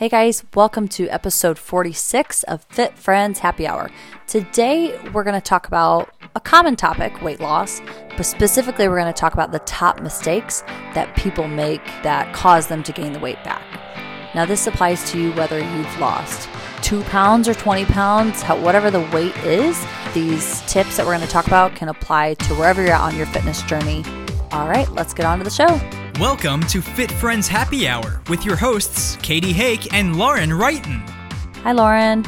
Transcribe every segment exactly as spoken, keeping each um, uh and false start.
Hey guys, welcome to episode forty-six of Fit Friends Happy Hour. Today we're going to talk about a common topic, weight loss, but specifically we're going to talk about the top mistakes that people make that cause them to gain the weight back. Now this applies to you whether you've lost two pounds or twenty pounds, how, whatever the weight is. These tips that we're going to talk about can apply to wherever you're at on your fitness journey. All right, let's get on to the show. Welcome to Fit Friends Happy Hour with your hosts, Katie Hake and Lauren Wrighton. Hi, Lauren.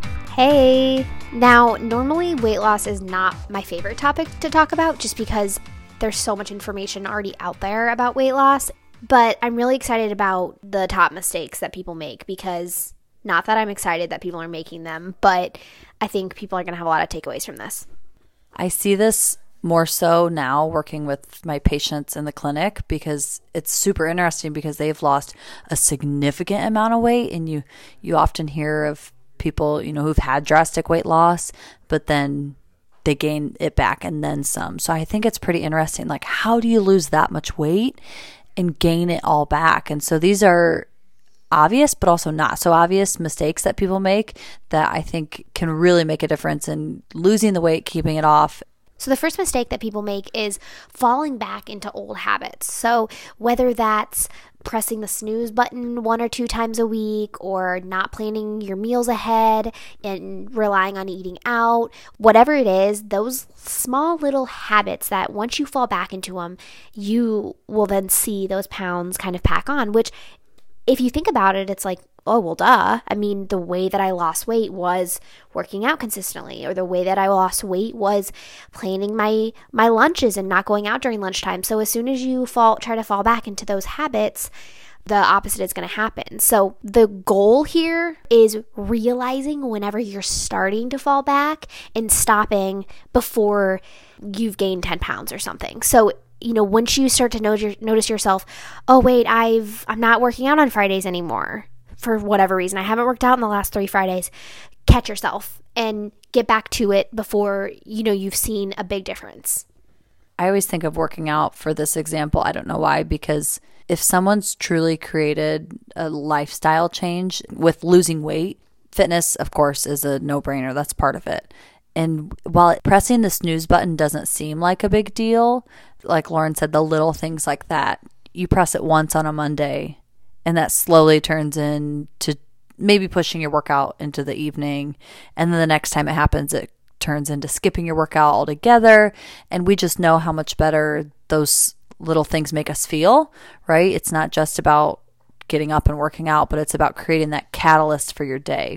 Hey. Now, normally weight loss is not my favorite topic to talk about just because there's so much information already out there about weight loss. But I'm really excited about the top mistakes that people make because not that I'm excited that people are making them, but I think people are going to have a lot of takeaways from this. I see this more so now working with my patients in the clinic because it's super interesting because they've lost a significant amount of weight, and you you often hear of people, you know, who've had drastic weight loss, but then they gain it back and then some. So I think it's pretty interesting. Like, how do you lose that much weight and gain it all back? And so these are obvious, but also not so obvious mistakes that people make that I think can really make a difference in losing the weight, keeping it off. So the first mistake that people make is falling back into old habits. So whether that's pressing the snooze button one or two times a week, or not planning your meals ahead and relying on eating out, whatever it is, those small little habits that once you fall back into them, you will then see those pounds kind of pack on, which if you think about it, it's like, oh, well, duh. I mean, the way that I lost weight was working out consistently, or the way that I lost weight was planning my, my lunches and not going out during lunchtime. So as soon as you fall, try to fall back into those habits, the opposite is going to happen. So the goal here is realizing whenever you're starting to fall back and stopping before you've gained ten pounds or something. So you know, once you start to notice yourself, oh, wait, I've, I'm not working out on Fridays anymore for whatever reason. I haven't worked out in the last three Fridays. Catch yourself and get back to it before, you know, you've seen a big difference. I always think of working out for this example. I don't know why, because if someone's truly created a lifestyle change with losing weight, fitness, of course, is a no-brainer. That's part of it. And while pressing the snooze button doesn't seem like a big deal, like Lauren said, the little things like that, you press it once on a Monday, and that slowly turns into maybe pushing your workout into the evening. And then the next time it happens, it turns into skipping your workout altogether. And we just know how much better those little things make us feel, right? It's not just about getting up and working out, but it's about creating that catalyst for your day.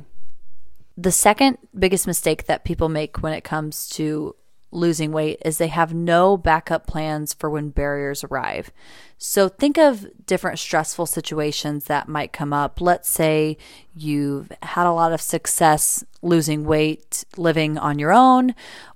The second biggest mistake that people make when it comes to losing weight is they have no backup plans for when barriers arrive. So think of different stressful situations that might come up. Let's say you've had a lot of success losing weight living on your own,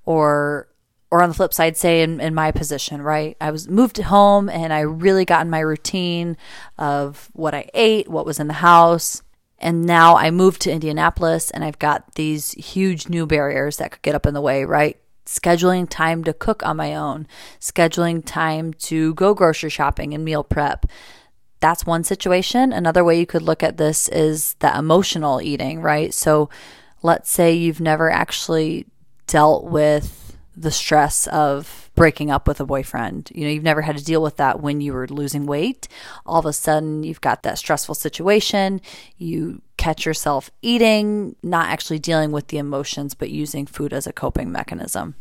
or or on the flip side, say in, in my position, right? I was moved home and I really got in my routine of what I ate, what was in the house. And now I moved to Indianapolis and I've got these huge new barriers that could get up in the way, right? Scheduling time to cook on my own, scheduling time to go grocery shopping and meal prep. That's one situation. Another way you could look at this is the emotional eating, right? So let's say you've never actually dealt with the stress of breaking up with a boyfriend. You know, you've never had to deal with that when you were losing weight. All of a sudden, you've got that stressful situation. You catch yourself eating, not actually dealing with the emotions, but using food as a coping mechanism.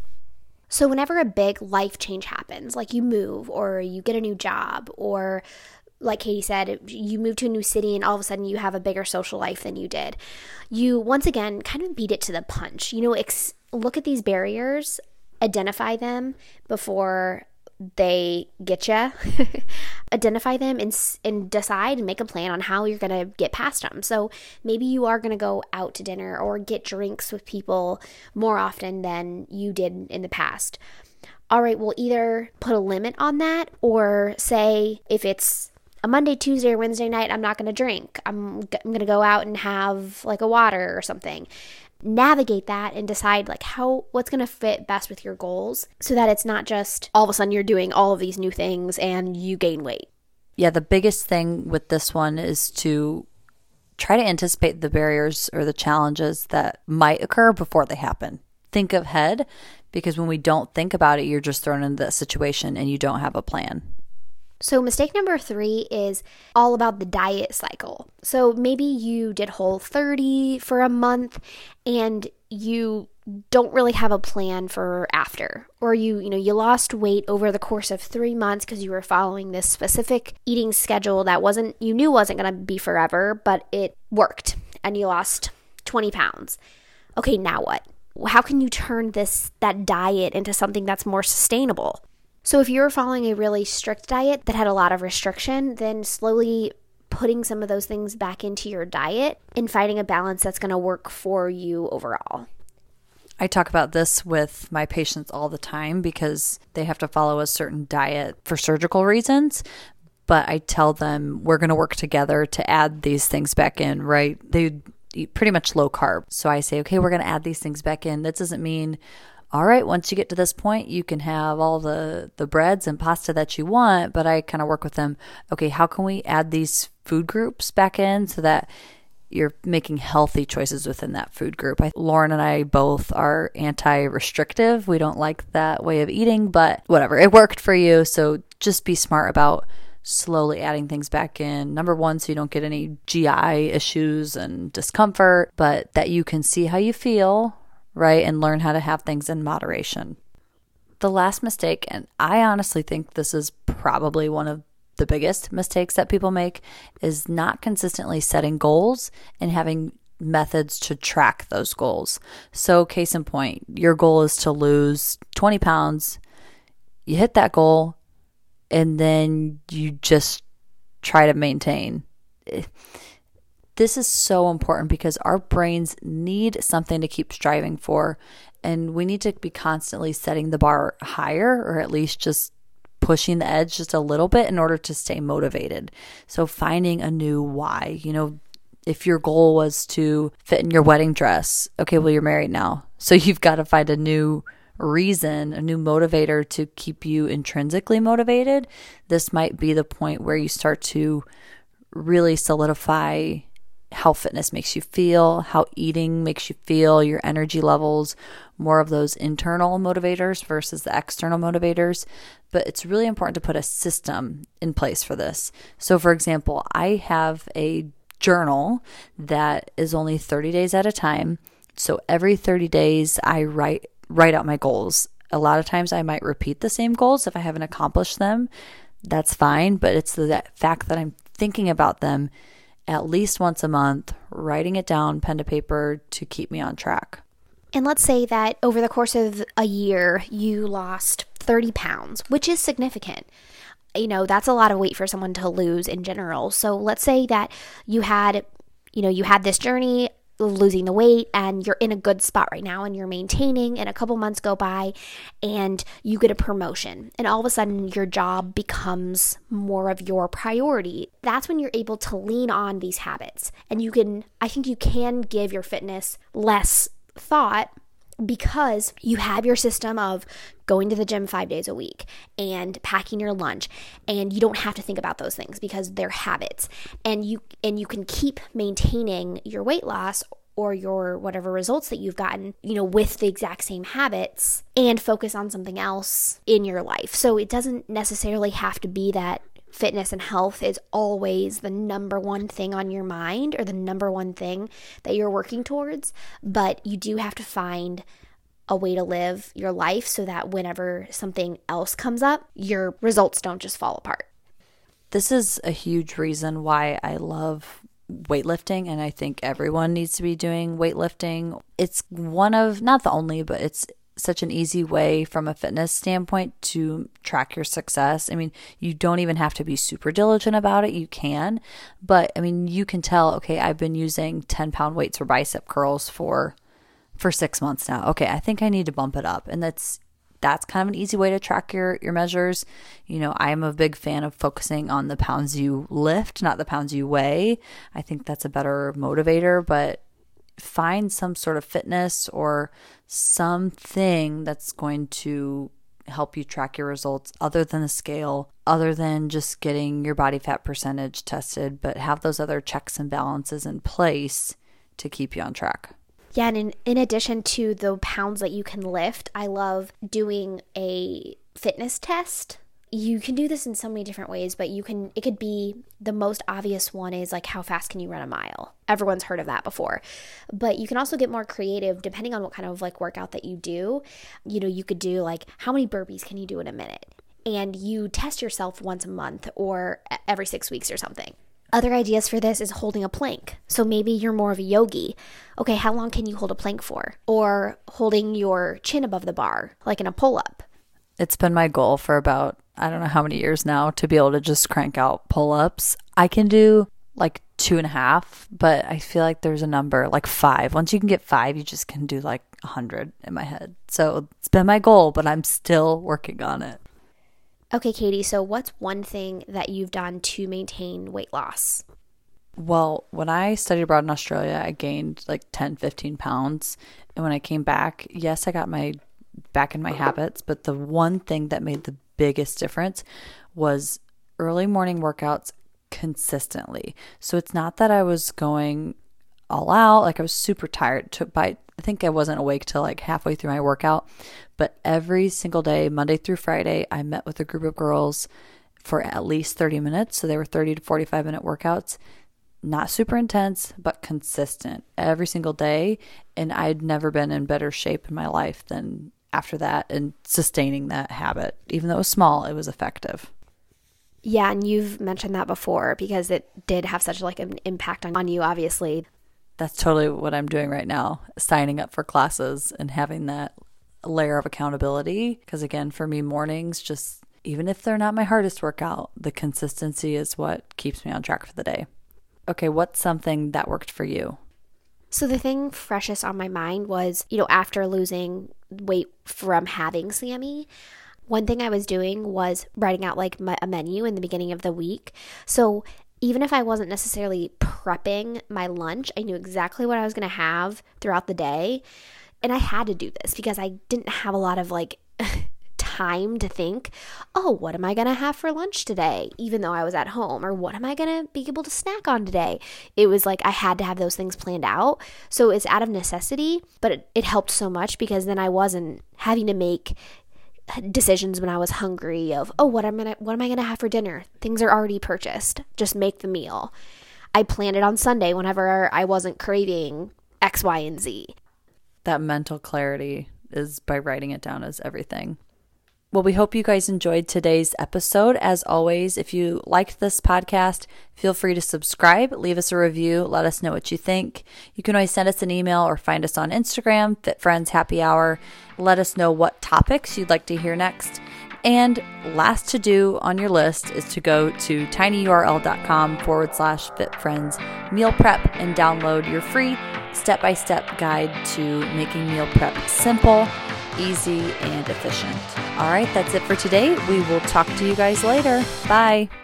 So whenever a big life change happens, like you move or you get a new job, or like Katie said, you move to a new city and all of a sudden you have a bigger social life than you did, you once again kind of beat it to the punch. You know, ex- look at these barriers, identify them before they get you. Identify them and and decide and make a plan on how you're going to get past them. So maybe you are going to go out to dinner or get drinks with people more often than you did in the past. All right, we'll either put a limit on that, or say if it's a Monday, Tuesday, or Wednesday night, I'm not going to drink. I'm, I'm going to go out and have like a water or something. Navigate that and decide like how what's going to fit best with your goals, so that it's not just all of a sudden you're doing all of these new things and you gain weight. Yeah, the biggest thing with this one is to try to anticipate the barriers or the challenges that might occur before they happen. Think ahead, because when we don't think about it, you're just thrown into that situation and you don't have a plan. So mistake number three is all about the diet cycle. So maybe you did Whole thirty for a month and you don't really have a plan for after, or you you know you lost weight over the course of three months because you were following this specific eating schedule that wasn't you knew wasn't going to be forever, but it worked and you lost twenty pounds. Okay, now what? How can you turn this that diet into something that's more sustainable? So if you were following a really strict diet that had a lot of restriction, then slowly putting some of those things back into your diet and finding a balance that's going to work for you overall. I talk about this with my patients all the time because they have to follow a certain diet for surgical reasons. But I tell them we're going to work together to add these things back in, right? They eat pretty much low carb. So I say, okay, we're going to add these things back in. That doesn't mean, all right, once you get to this point, you can have all the, the breads and pasta that you want. But I kind of work with them. Okay, how can we add these food groups back in so that you're making healthy choices within that food group? I, Lauren and I both are anti-restrictive. We don't like that way of eating, but whatever, it worked for you. So just be smart about slowly adding things back in. Number one, so you don't get any G I issues and discomfort, but that you can see how you feel, right? And learn how to have things in moderation. The last mistake, and I honestly think this is probably one of the biggest mistakes that people make, is not consistently setting goals and having methods to track those goals. So case in point, your goal is to lose twenty pounds. You hit that goal and then you just try to maintain. This is so important because our brains need something to keep striving for, and we need to be constantly setting the bar higher, or at least just pushing the edge just a little bit in order to stay motivated. So finding a new why. You know, if your goal was to fit in your wedding dress, okay, well, you're married now. So you've got to find a new reason, a new motivator to keep you intrinsically motivated. This might be the point where you start to really solidify how fitness makes you feel, how eating makes you feel, your energy levels, more of those internal motivators versus the external motivators. But it's really important to put a system in place for this. So for example, I have a journal that is only thirty days at a time. So every thirty days I write write out my goals. A lot of times I might repeat the same goals if I haven't accomplished them. That's fine, but it's the fact that I'm thinking about them at least once a month, writing it down, pen to paper, to keep me on track. And let's say that over the course of a year, you lost thirty pounds, which is significant. You know, that's a lot of weight for someone to lose in general. So let's say that you had, you know, you had this journey losing the weight and you're in a good spot right now and you're maintaining, and a couple months go by and you get a promotion and all of a sudden your job becomes more of your priority. That's when you're able to lean on these habits, and you can, I think you can give your fitness less thought because you have your system of going to the gym five days a week and packing your lunch, and you don't have to think about those things because they're habits, and you and you can keep maintaining your weight loss or your whatever results that you've gotten, you know, with the exact same habits, and focus on something else in your life. So it doesn't necessarily have to be that fitness and health is always the number one thing on your mind or the number one thing that you're working towards, but you do have to find a way to live your life so that whenever something else comes up, your results don't just fall apart. This is a huge reason why I love weightlifting, and I think everyone needs to be doing weightlifting. It's one of, not the only, but it's such an easy way from a fitness standpoint to track your success. I mean, you don't even have to be super diligent about it. You can, but I mean, you can tell, okay, I've been using ten pound weights for bicep curls for, for six months now. Okay, I think I need to bump it up. And that's, that's kind of an easy way to track your, your measures. You know, I'm a big fan of focusing on the pounds you lift, not the pounds you weigh. I think that's a better motivator, but find some sort of fitness or something that's going to help you track your results other than the scale, other than just getting your body fat percentage tested, but have those other checks and balances in place to keep you on track. Yeah, and in, in addition to the pounds that you can lift, I love doing a fitness test. You can do this in so many different ways, but you can, it could be, the most obvious one is like, how fast can you run a mile? Everyone's heard of that before. But you can also get more creative depending on what kind of like workout that you do. You know, you could do like, how many burpees can you do in a minute? And you test yourself once a month or every six weeks or something. Other ideas for this is holding a plank. So maybe you're more of a yogi. Okay, how long can you hold a plank for? Or holding your chin above the bar, like in a pull-up. It's been my goal for about, I don't know how many years now, to be able to just crank out pull-ups. I can do like two and a half, but I feel like there's a number, like five. Once you can get five, you just can do like a hundred in my head. So it's been my goal, but I'm still working on it. Okay, Katie, so what's one thing that you've done to maintain weight loss? Well, when I studied abroad in Australia, I gained like ten, fifteen pounds. And when I came back, yes, I got my back in my habits, but the one thing that made the biggest difference was early morning workouts consistently. So it's not that I was going all out, like I was super tired. Took by I think I wasn't awake till like halfway through my workout, but every single day, Monday through Friday, I met with a group of girls for at least thirty minutes. So they were thirty to forty-five minute workouts, not super intense, but consistent every single day. And I'd never been in better shape in my life than after that, and sustaining that habit. Even though it was small, it was effective. Yeah, and you've mentioned that before because it did have such like an impact on, on you, obviously. That's totally what I'm doing right now, signing up for classes and having that layer of accountability. Because again, for me, mornings, just even if they're not my hardest workout, the consistency is what keeps me on track for the day. Okay, what's something that worked for you? So the thing freshest on my mind was, you know, after losing weight from having S A M I, one thing I was doing was writing out like my, a menu in the beginning of the week. So even if I wasn't necessarily prepping my lunch, I knew exactly what I was going to have throughout the day. And I had to do this because I didn't have a lot of like time to think, oh, what am I going to have for lunch today? Even though I was at home, or what am I going to be able to snack on today? It was like I had to have those things planned out. So it's out of necessity, but it, it helped so much because then I wasn't having to make decisions when I was hungry of, oh, what am I gonna, what am I going to have for dinner? Things are already purchased. Just make the meal. I planned it on Sunday whenever I wasn't craving X, Y, and Z. That mental clarity is by writing it down as everything. Well, we hope you guys enjoyed today's episode. As always, if you liked this podcast, feel free to subscribe, leave us a review, let us know what you think. You can always send us an email or find us on Instagram, Fit Friends Happy Hour. Let us know what topics you'd like to hear next. And last to do on your list is to go to tinyurl.com forward slash Fit Friends Meal Prep and download your free step-by-step guide to making meal prep simple, easy, and efficient. All right, that's it for today. We will talk to you guys later. Bye.